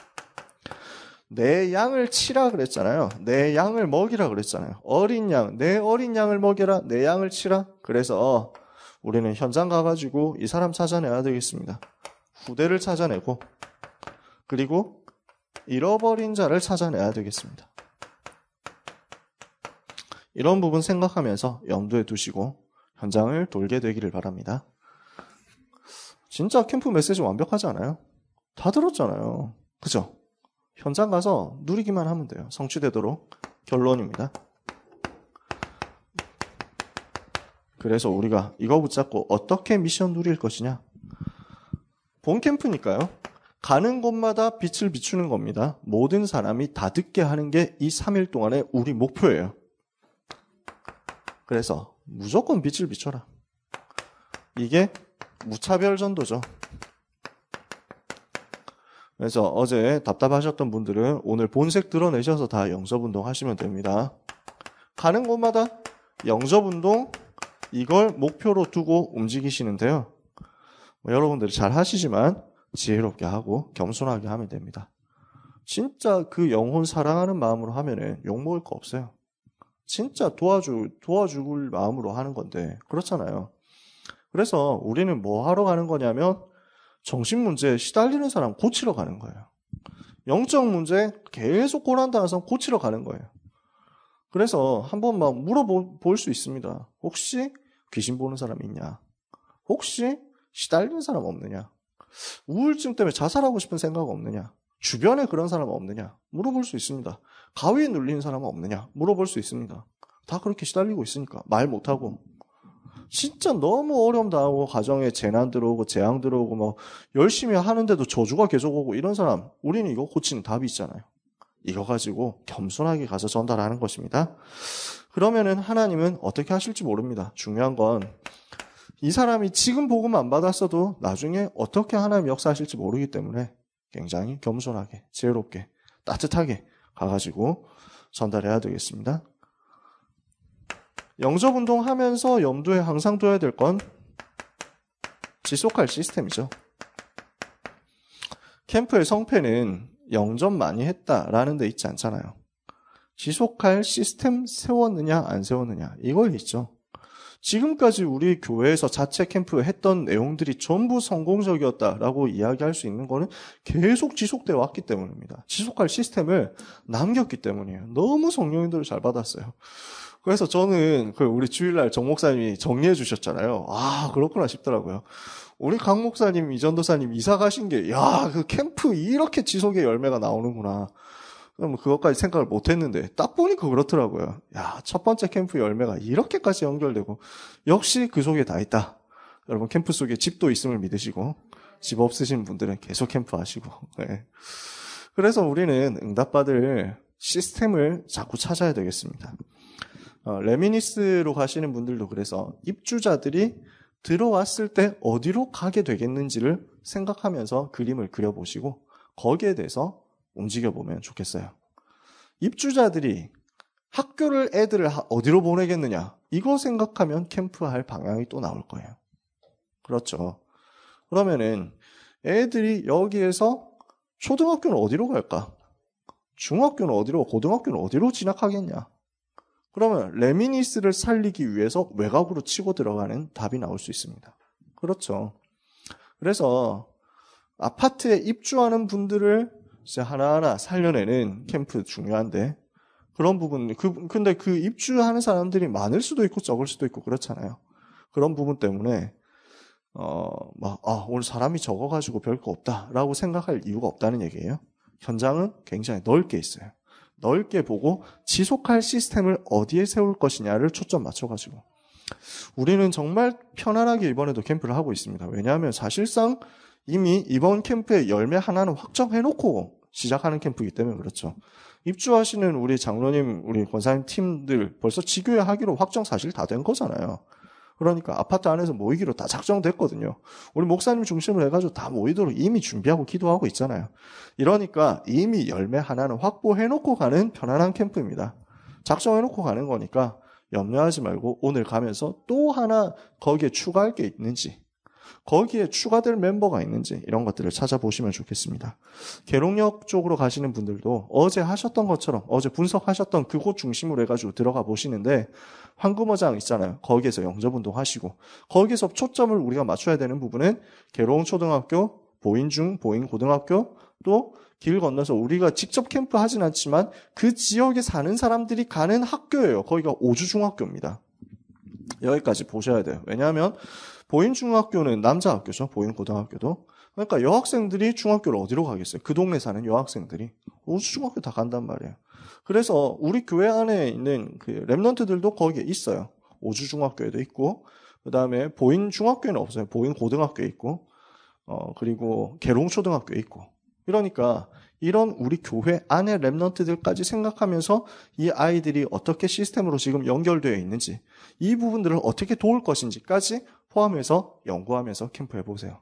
내 양을 치라 그랬잖아요. 내 양을 먹이라 그랬잖아요. 어린 양, 내 어린 양을 먹여라. 내 양을 치라. 그래서 우리는 현장 가가지고 이 사람 찾아내야 되겠습니다. 후대를 찾아내고 그리고 잃어버린 자를 찾아내야 되겠습니다. 이런 부분 생각하면서 염두에 두시고 현장을 돌게 되기를 바랍니다. 진짜 캠프 메시지 완벽하지 않아요? 다 들었잖아요. 그죠? 현장 가서 누리기만 하면 돼요. 성취되도록. 결론입니다. 그래서 우리가 이거 붙잡고 어떻게 미션 누릴 것이냐? 본 캠프니까요. 가는 곳마다 빛을 비추는 겁니다. 모든 사람이 다 듣게 하는 게 이 삼 일 동안의 우리 목표예요. 그래서 무조건 빛을 비춰라. 이게 무차별 전도죠. 그래서 어제 답답하셨던 분들은 오늘 본색 드러내셔서 다 영접운동 하시면 됩니다. 가는 곳마다 영접운동 이걸 목표로 두고 움직이시는데요. 뭐 여러분들이 잘 하시지만 지혜롭게 하고 겸손하게 하면 됩니다. 진짜 그 영혼 사랑하는 마음으로 하면은 욕먹을 거 없어요. 진짜 도와주, 도와줄 마음으로 하는 건데 그렇잖아요. 그래서 우리는 뭐 하러 가는 거냐면 정신 문제에 시달리는 사람 고치러 가는 거예요. 영적 문제 계속 고난당한 사람 고치러 가는 거예요. 그래서 한번 막 물어볼 수 있습니다. 혹시 귀신 보는 사람 있냐? 혹시 시달리는 사람 없느냐? 우울증 때문에 자살하고 싶은 생각 없느냐? 주변에 그런 사람 없느냐? 물어볼 수 있습니다. 가위에 눌리는 사람은 없느냐? 물어볼 수 있습니다. 다 그렇게 시달리고 있으니까 말 못하고 진짜 너무 어려움 당하고 가정에 재난 들어오고 재앙 들어오고 뭐 열심히 하는데도 저주가 계속 오고 이런 사람 우리는 이거 고치는 답이 있잖아요. 이거 가지고 겸손하게 가서 전달하는 것입니다. 그러면은 하나님은 어떻게 하실지 모릅니다. 중요한 건 이 사람이 지금 복음 안 받았어도 나중에 어떻게 하나님 역사하실지 모르기 때문에 굉장히 겸손하게 지혜롭게 따뜻하게 가가지고 전달해야 되겠습니다. 영접운동 하면서 염두에 항상 둬야 될 건 지속할 시스템이죠. 캠프의 성패는 영접 많이 했다라는 데 있지 않잖아요. 지속할 시스템 세웠느냐 안 세웠느냐 이거에 있죠. 지금까지 우리 교회에서 자체 캠프 했던 내용들이 전부 성공적이었다라고 이야기할 수 있는 거는 계속 지속되어 왔기 때문입니다. 지속할 시스템을 남겼기 때문이에요. 너무 성령님들을 잘 받았어요. 그래서 저는 그 우리 주일날 정 목사님이 정리해 주셨잖아요. 아, 그렇구나 싶더라고요. 우리 강 목사님, 이 전도사님 이사 가신 게, 야, 그 캠프 이렇게 지속의 열매가 나오는구나. 그럼 그것까지 생각을 못 했는데, 딱 보니까 그렇더라고요. 야, 첫 번째 캠프 열매가 이렇게까지 연결되고, 역시 그 속에 다 있다. 여러분, 캠프 속에 집도 있음을 믿으시고, 집 없으신 분들은 계속 캠프 하시고, 네. 그래서 우리는 응답받을 시스템을 자꾸 찾아야 되겠습니다. 어, 레미니스로 가시는 분들도 그래서 입주자들이 들어왔을 때 어디로 가게 되겠는지를 생각하면서 그림을 그려보시고 거기에 대해서 움직여보면 좋겠어요. 입주자들이 학교를 애들을 어디로 보내겠느냐 이거 생각하면 캠프할 방향이 또 나올 거예요. 그렇죠. 그러면은 애들이 여기에서 초등학교는 어디로 갈까? 중학교는 어디로, 고등학교는 어디로 진학하겠냐? 그러면 레미니스를 살리기 위해서 외곽으로 치고 들어가는 답이 나올 수 있습니다. 그렇죠. 그래서 아파트에 입주하는 분들을 이제 하나하나 살려내는 캠프 중요한데 그런 부분, 그, 근데 그 입주하는 사람들이 많을 수도 있고 적을 수도 있고 그렇잖아요. 그런 부분 때문에, 어, 막, 아, 오늘 사람이 적어가지고 별거 없다라고 생각할 이유가 없다는 얘기예요. 현장은 굉장히 넓게 있어요. 넓게 보고 지속할 시스템을 어디에 세울 것이냐를 초점 맞춰가지고. 우리는 정말 편안하게 이번에도 캠프를 하고 있습니다. 왜냐하면 사실상 이미 이번 캠프의 열매 하나는 확정해놓고 시작하는 캠프이기 때문에 그렇죠. 입주하시는 우리 장로님, 우리 권사님 팀들 벌써 지교회 하기로 확정 사실 다 된 거잖아요. 그러니까 아파트 안에서 모이기로 다 작정됐거든요. 우리 목사님 중심으로 해가지고 다 모이도록 이미 준비하고 기도하고 있잖아요. 이러니까 이미 열매 하나는 확보해놓고 가는 편안한 캠프입니다. 작정해놓고 가는 거니까 염려하지 말고 오늘 가면서 또 하나 거기에 추가할 게 있는지, 거기에 추가될 멤버가 있는지 이런 것들을 찾아보시면 좋겠습니다. 계룡역 쪽으로 가시는 분들도 어제 하셨던 것처럼 어제 분석하셨던 그곳 중심으로 해가지고 들어가 보시는데 황금어장 있잖아요. 거기에서 영접운동 하시고 거기에서 초점을 우리가 맞춰야 되는 부분은 계룡초등학교, 보인중, 보인고등학교 또 길 건너서 우리가 직접 캠프 하진 않지만 그 지역에 사는 사람들이 가는 학교예요. 거기가 오주중학교입니다. 여기까지 보셔야 돼요. 왜냐하면 보인중학교는 남자 학교죠. 보인고등학교도. 그러니까 여학생들이 중학교를 어디로 가겠어요? 그 동네 사는 여학생들이. 오주중학교 다 간단 말이에요. 그래서 우리 교회 안에 있는 그 랩런트들도 거기에 있어요. 오주중학교에도 있고, 그 다음에 보인중학교에는 없어요. 보인고등학교에 있고, 어, 그리고 계룡초등학교에 있고. 이러니까 이런 우리 교회 안에 랩런트들까지 생각하면서 이 아이들이 어떻게 시스템으로 지금 연결되어 있는지, 이 부분들을 어떻게 도울 것인지까지 포함해서 연구하면서 캠프 해보세요.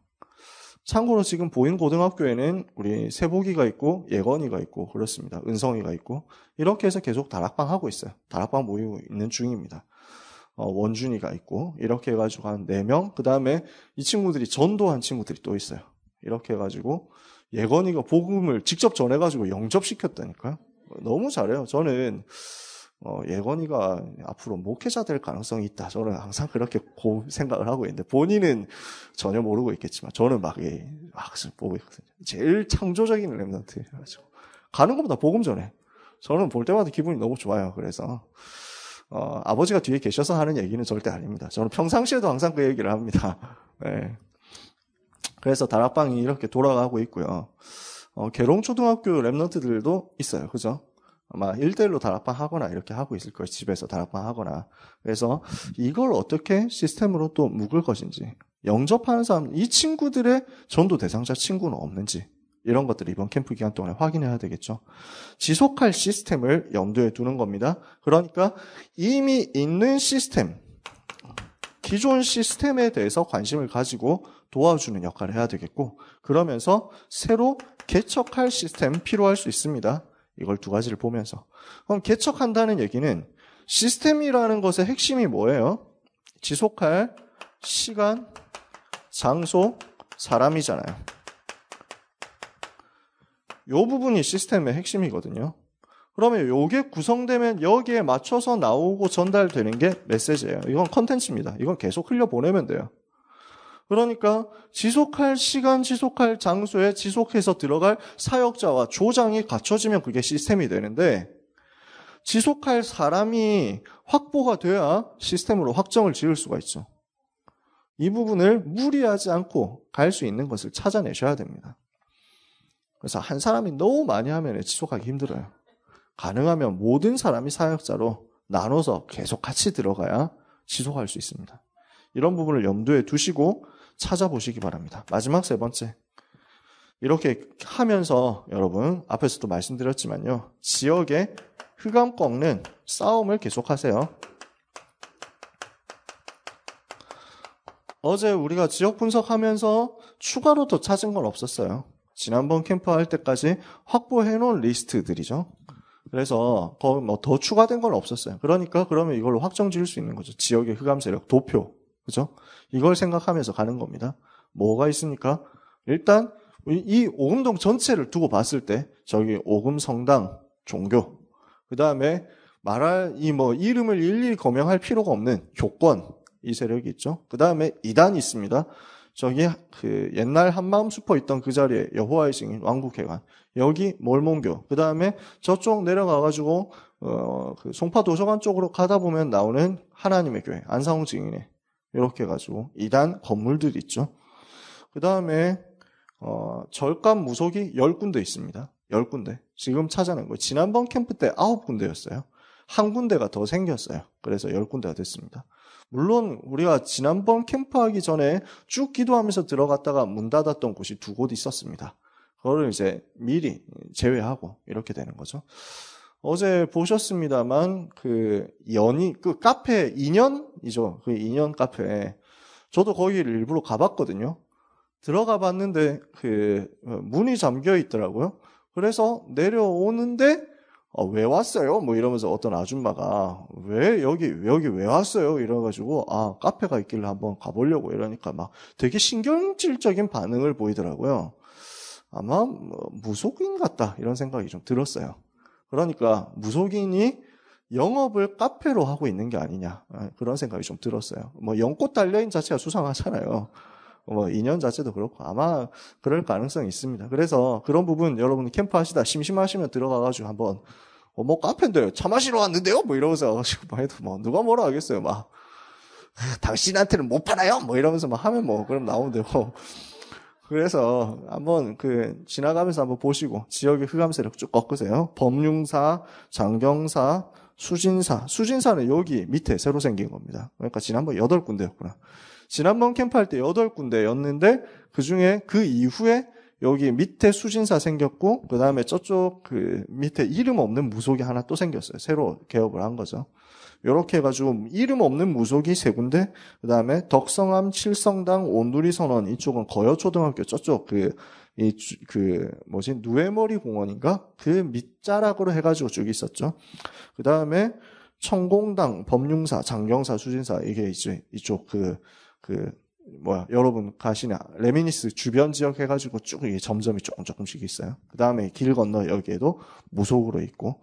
참고로 지금 보인고등학교에는 우리 세복이가 있고 예건이가 있고 그렇습니다. 은성이가 있고 이렇게 해서 계속 다락방 하고 있어요. 다락방 모이고 있는 중입니다. 어, 원준이가 있고 이렇게 해가지고 한 네 명, 그 다음에 이 친구들이 전도한 친구들이 또 있어요. 이렇게 해가지고 예건이가 복음을 직접 전해가지고 영접시켰다니까요. 너무 잘해요. 저는 어, 예건이가 앞으로 목회자 될 가능성이 있다. 저는 항상 그렇게 고 생각을 하고 있는데 본인은 전혀 모르고 있겠지만 저는 막, 예, 막 보고 있거든요. 제일 창조적인 랩런트. 가는 것보다 복음 전해. 저는 볼 때마다 기분이 너무 좋아요. 그래서 어, 아버지가 뒤에 계셔서 하는 얘기는 절대 아닙니다. 저는 평상시에도 항상 그 얘기를 합니다. 네. 그래서 다락방이 이렇게 돌아가고 있고요. 어, 계룡초등학교 랩런트들도 있어요. 그죠? 아마 일 대일로 다락방 하거나 이렇게 하고 있을 거예요. 집에서 다락방 하거나. 그래서 이걸 어떻게 시스템으로 또 묶을 것인지, 영접하는 사람, 이 친구들의 전도 대상자 친구는 없는지, 이런 것들을 이번 캠프 기간 동안에 확인해야 되겠죠. 지속할 시스템을 염두에 두는 겁니다. 그러니까 이미 있는 시스템, 기존 시스템에 대해서 관심을 가지고 도와주는 역할을 해야 되겠고, 그러면서 새로 개척할 시스템 필요할 수 있습니다. 이걸 두 가지를 보면서. 그럼 개척한다는 얘기는 시스템이라는 것의 핵심이 뭐예요? 지속할 시간, 장소, 사람이잖아요. 이 부분이 시스템의 핵심이거든요. 그러면 이게 구성되면 여기에 맞춰서 나오고 전달되는 게 메시지예요. 이건 컨텐츠입니다. 이건 계속 흘려보내면 돼요. 그러니까 지속할 시간, 지속할 장소에 지속해서 들어갈 사역자와 조장이 갖춰지면 그게 시스템이 되는데 지속할 사람이 확보가 돼야 시스템으로 확정을 지을 수가 있죠. 이 부분을 무리하지 않고 갈 수 있는 것을 찾아내셔야 됩니다. 그래서 한 사람이 너무 많이 하면 지속하기 힘들어요. 가능하면 모든 사람이 사역자로 나눠서 계속 같이 들어가야 지속할 수 있습니다. 이런 부분을 염두에 두시고 찾아보시기 바랍니다. 마지막 세 번째. 이렇게 하면서 여러분 앞에서도 말씀드렸지만요. 지역의 흑암 꺾는 싸움을 계속하세요. 어제 우리가 지역 분석하면서 추가로 더 찾은 건 없었어요. 지난번 캠프 할 때까지 확보해 놓은 리스트들이죠. 그래서 거기 뭐 더 추가된 건 없었어요. 그러니까 그러면 이걸로 확정 지을 수 있는 거죠. 지역의 흑암 세력, 도표. 그죠? 이걸 생각하면서 가는 겁니다. 뭐가 있습니까? 일단 이 오금동 전체를 두고 봤을 때 저기 오금 성당 종교, 그 다음에 말할 이 뭐 이름을 일일이 거명할 필요가 없는 교권 이 세력이 있죠. 그 다음에 이단이 있습니다. 저기 그 옛날 한마음 슈퍼 있던 그 자리에 여호와의 증인 왕국회관, 여기 몰몬교, 그 다음에 저쪽 내려가가지고 어, 그 송파 도서관 쪽으로 가다 보면 나오는 하나님의 교회, 안상홍 증인회. 이렇게 해가지고 이단 건물들이 있죠. 그 다음에 어, 절감 무속이 열 군데 있습니다. 열 군데. 지금 찾아낸 거예요. 지난번 캠프 때 아홉 군데였어요. 한 군데가 더 생겼어요. 그래서 열 군데가 됐습니다. 물론 우리가 지난번 캠프하기 전에 쭉 기도하면서 들어갔다가 문 닫았던 곳이 두 곳 있었습니다. 그거를 이제 미리 제외하고 이렇게 되는 거죠. 어제 보셨습니다만 그 연이 그 카페 인연이죠. 그 인연 카페. 저도 거기를 일부러 가봤거든요. 들어가 봤는데 그 문이 잠겨 있더라고요. 그래서 내려오는데 어, 왜 왔어요? 뭐 이러면서 어떤 아줌마가 왜 여기 여기 왜 왔어요? 이래가지고 아 카페가 있길래 한번 가보려고 이러니까 막 되게 신경질적인 반응을 보이더라고요. 아마 뭐 무속인 같다 이런 생각이 좀 들었어요. 그러니까 무속인이 영업을 카페로 하고 있는 게 아니냐 그런 생각이 좀 들었어요. 뭐 연꽃 달려인 자체가 수상하잖아요. 뭐 인연 자체도 그렇고 아마 그럴 가능성이 있습니다. 그래서 그런 부분 여러분 캠프 하시다 심심하시면 들어가가지고 한번 어, 뭐 카페인데요 차 마시러 왔는데요 뭐 이러면서 와가지고 막 해도 뭐 누가 뭐라 하겠어요. 막 당신한테는 못 팔아요 뭐 이러면서 막 하면 뭐 그럼 나오면 되고. 그래서 한번 그 지나가면서 한번 보시고 지역의 흑암세력 쭉 꺾으세요. 법융사, 장경사, 수진사. 수진사는 여기 밑에 새로 생긴 겁니다. 그러니까 지난번 여덟 군데였구나. 지난번 캠프할 때 여덟 군데였는데 그중에 그 이후에 여기 밑에 수진사 생겼고 그 다음에 저쪽 그 밑에 이름 없는 무속이 하나 또 생겼어요. 새로 개업을 한 거죠. 이렇게 해가지고 이름 없는 무속이 세 군데, 그 다음에 덕성암, 칠성당, 온누리선원 이쪽은 거여초등학교 저쪽 그, 이, 그, 뭐지, 누에머리 공원인가? 그 밑자락으로 해가지고 쭉 있었죠. 그 다음에 청공당, 법융사, 장경사, 수진사 이게 이제 이쪽 그, 그, 뭐야, 여러분 가시나, 레미니스 주변 지역 해가지고 쭉 이게 점점이 조금 조금씩 있어요. 그 다음에 길 건너 여기에도 무속으로 있고,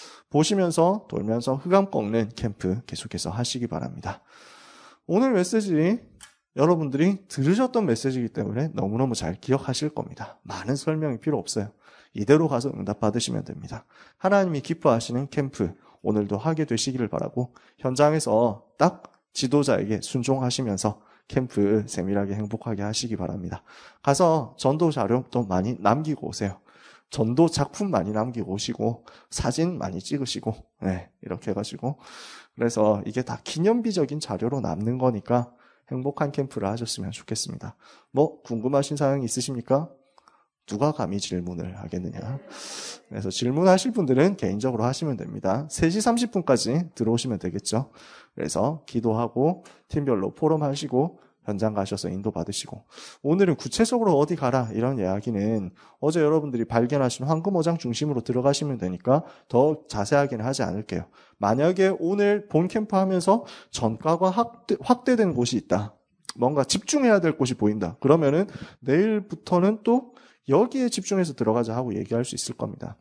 보시면서 돌면서 흑암 꺾는 캠프 계속해서 하시기 바랍니다. 오늘 메시지 여러분들이 들으셨던 메시지이기 때문에 너무너무 잘 기억하실 겁니다. 많은 설명이 필요 없어요. 이대로 가서 응답 받으시면 됩니다. 하나님이 기뻐하시는 캠프 오늘도 하게 되시기를 바라고 현장에서 딱 지도자에게 순종하시면서 캠프 세밀하게 행복하게 하시기 바랍니다. 가서 전도 자료도 많이 남기고 오세요. 전도 작품 많이 남기고 오시고 사진 많이 찍으시고 네, 이렇게 해가지고 그래서 이게 다 기념비적인 자료로 남는 거니까 행복한 캠프를 하셨으면 좋겠습니다. 뭐 궁금하신 사항 있으십니까? 누가 감히 질문을 하겠느냐. 그래서 질문하실 분들은 개인적으로 하시면 됩니다. 세 시 삼십 분까지 들어오시면 되겠죠. 그래서 기도하고 팀별로 포럼하시고 현장 가셔서 인도 받으시고 오늘은 구체적으로 어디 가라 이런 이야기는 어제 여러분들이 발견하신 황금어장 중심으로 들어가시면 되니까 더 자세하게는 하지 않을게요. 만약에 오늘 본 캠프 하면서 전과가 확대, 확대된 곳이 있다. 뭔가 집중해야 될 곳이 보인다. 그러면은 내일부터는 또 여기에 집중해서 들어가자 하고 얘기할 수 있을 겁니다.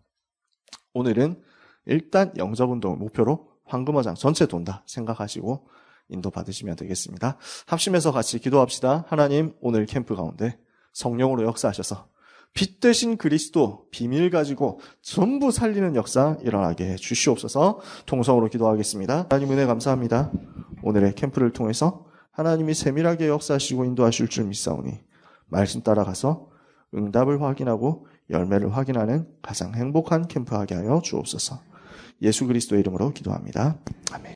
오늘은 일단 영접운동을 목표로 황금어장 전체 돈다 생각하시고 인도 받으시면 되겠습니다. 합심해서 같이 기도합시다. 하나님, 오늘 캠프 가운데 성령으로 역사하셔서 빛 되신 그리스도 비밀 가지고 전부 살리는 역사 일어나게 해 주시옵소서. 통성으로 기도하겠습니다. 하나님 은혜 감사합니다. 오늘의 캠프를 통해서 하나님이 세밀하게 역사하시고 인도하실 줄 믿사오니 말씀 따라가서 응답을 확인하고 열매를 확인하는 가장 행복한 캠프하게 하여 주옵소서. 예수 그리스도의 이름으로 기도합니다. 아멘.